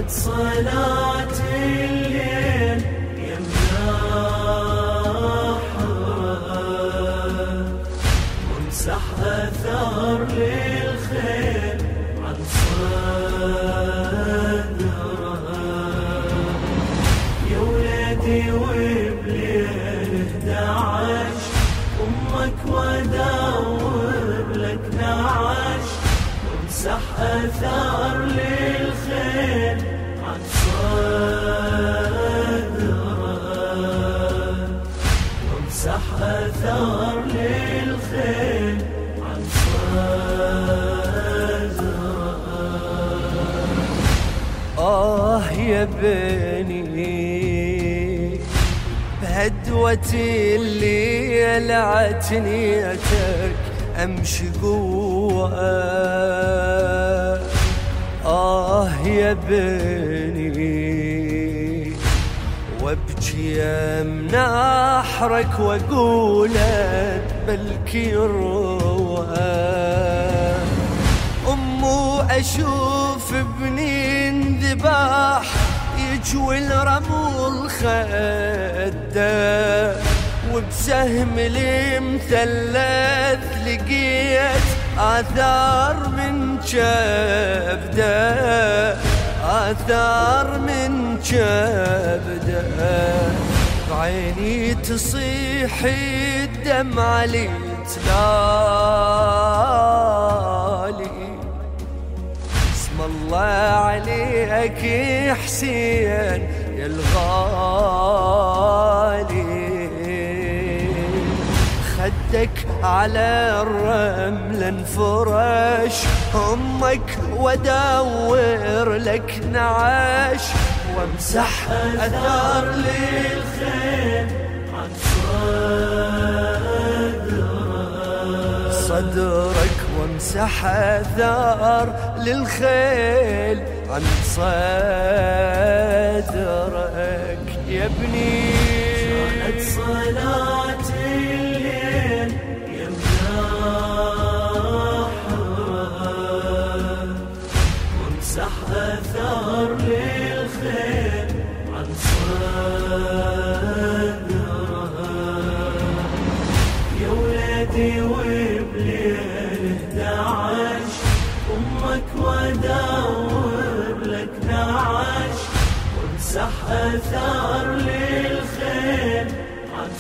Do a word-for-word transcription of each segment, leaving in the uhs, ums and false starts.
صلاة الليل يمنحها وامسح أثر للخيل عن صدرها. يا ولادي وبليل احدعش أمك وادور لك نعش وامسح أثر للخيل عن صدرها. وامسح أثر للخيل عن صدرها. آه يا بني بهدوتي اللي لعتنيتك أمشي قوة. آه يا بني وابكي من أحرك وأقولك بلكي الروى. أمو أشوف ابني انذبح يجوي الرمل خده وبسهم المثلث لقيت آثار من كبده آثار من كبده. بعيني تصيح الدم علي تلالي اسم الله عليك يا حسين يا الغالي. خدك على الرمل انفرش أمك وادور لك نعش وامسح أثر للخيل عن صدرها. صدرك وامسح أثر للخيل عن صدرك يا ابني. كانت صلاة الليل يمنحها وامسح أثر للخيل عن صدرها. يا ولادي وبليل احدعش أمك وادور لك نعش وامسح أثر للخيل عن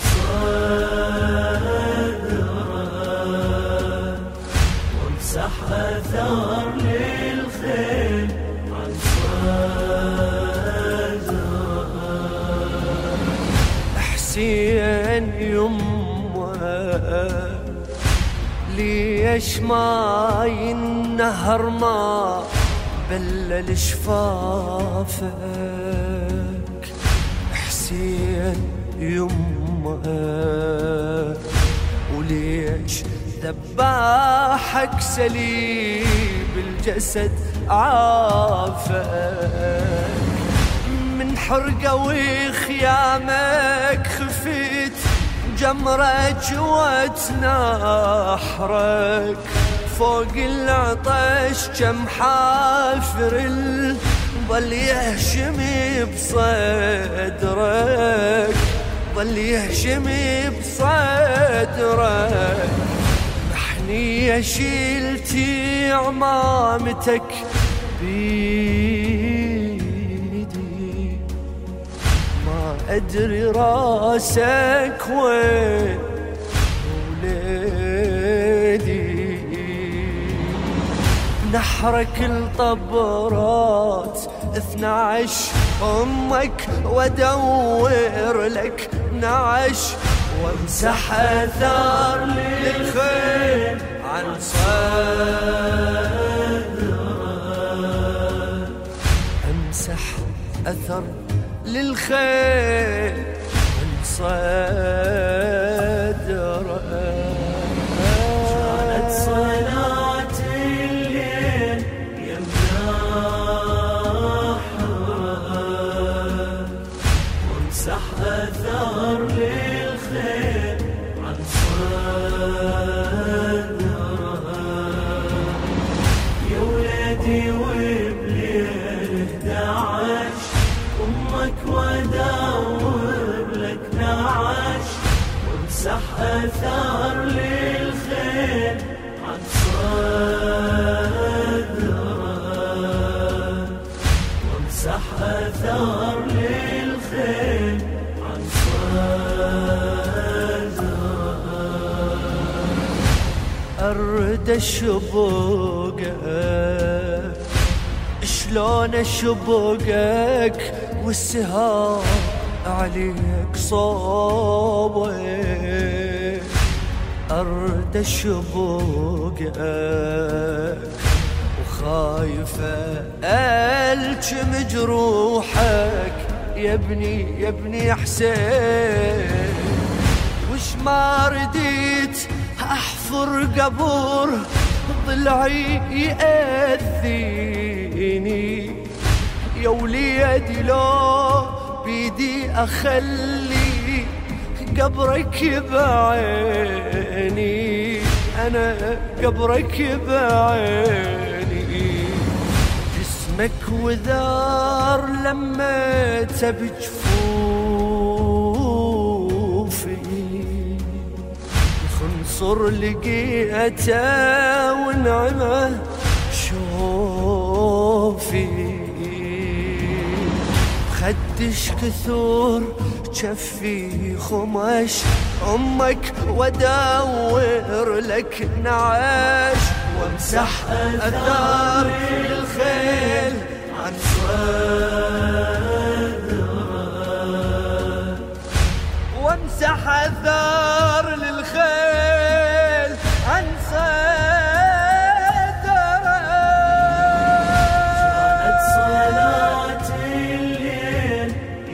صدرها. وامسح أثر للخيل عن صدرها. حسين يمه ليش ما ينهر ما بلل شفافك. حسين يمه وليش ذباحك سليب الجسد عافك. من حرقة وخيامك خفيت جمرك وتنحرك فوق العطش كم حافر ظل يهشمي بصدرك ظل يهشمي بصدرك. محنية شيلتي عمامتك بيدي ما أدري راسك وين وليدي. نحرك الطبرات اثناعش أمك وادور لك نعش وامسح أثار للخيل عن صدرها. امسح أثر للخيل عن صدرها. كانت صلاة الليل يمنحها وامسح أثر للخيل عن صدرها. يا ولادي وبليل احدعش وامسح أثار للخيل عن صدره، وامسح أثار للخيل عن صدره. أرد شبوقك شلون اشبقك والسهام عليك صوبك. أرد اشبقك وخايفة ألجم جروحك يا ابني يا ابني حسين. وش ما رديت أحفر قبر ضلعي يأذيني يا وليدي لو بيدي أخلي قبرك بعيني، أنا قبرك بعيني. جسمك وذار لما بجفوفي، خنصر لقيته ونعمه شوفي. خدش كثور جفي خمش أمك وادور لك نعاش، وامسح أثار الخيل عن صدره، وامسح أثار للخيل عن صدره. جاءت صلاة الليل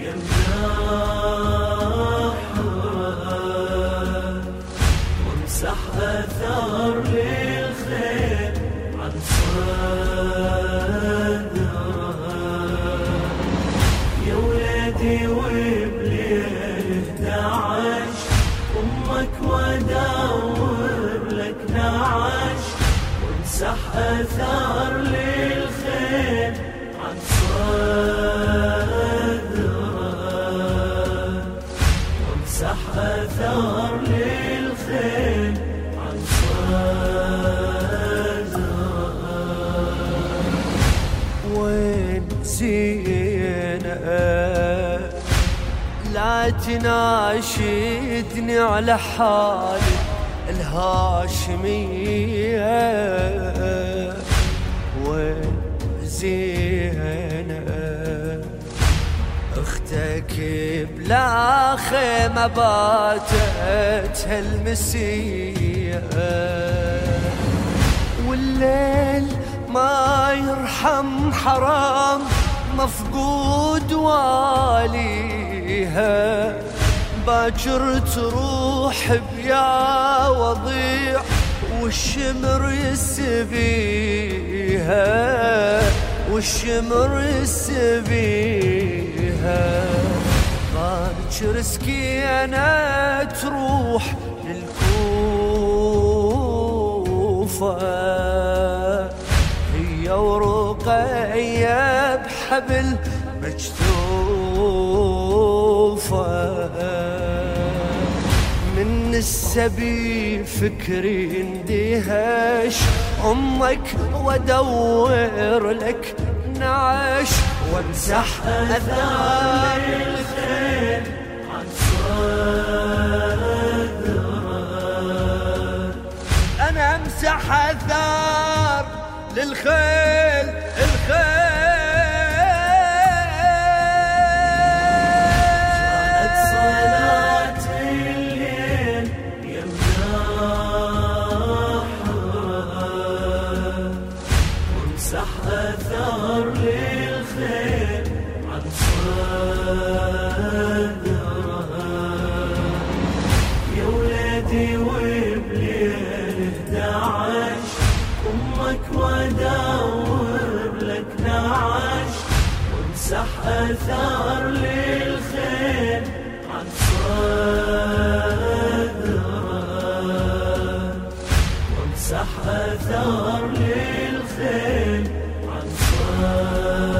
يمنحها، وامسح أثار للخيل عن صدره. يا ولادي وبليل احدعش أمك وادور لك نعش، وامسح أثار للخيل عن صدره، وامسح أثار للخيل عن صدره. وين زينب لا تناشدني على حالي الهاشمية. وين زينب اختك بلا خيمة باتت هالمسية، والليل ما يرحم حرام مفقود واليها. باكر تروح بيا وضيع والشمر يسبيها، والشمر يسبيها. باكر سكينة تروح للكوفة، هي ورقية بحبل مجثوفة. من السبي فكري اندهش أمك وادور لك نعش، وامسح أثار الخيل عن صدره. أنا امسح أثار للخيل الخيل. جاءت صلاة الليل يمنحها، وامسح أثار للخيل عن صدره. يا ولادي وبليل احدعش أمك وادور لك نعش، وامسح أثار للخيل عن صدره، وامسح أثار للخيل عن صدره.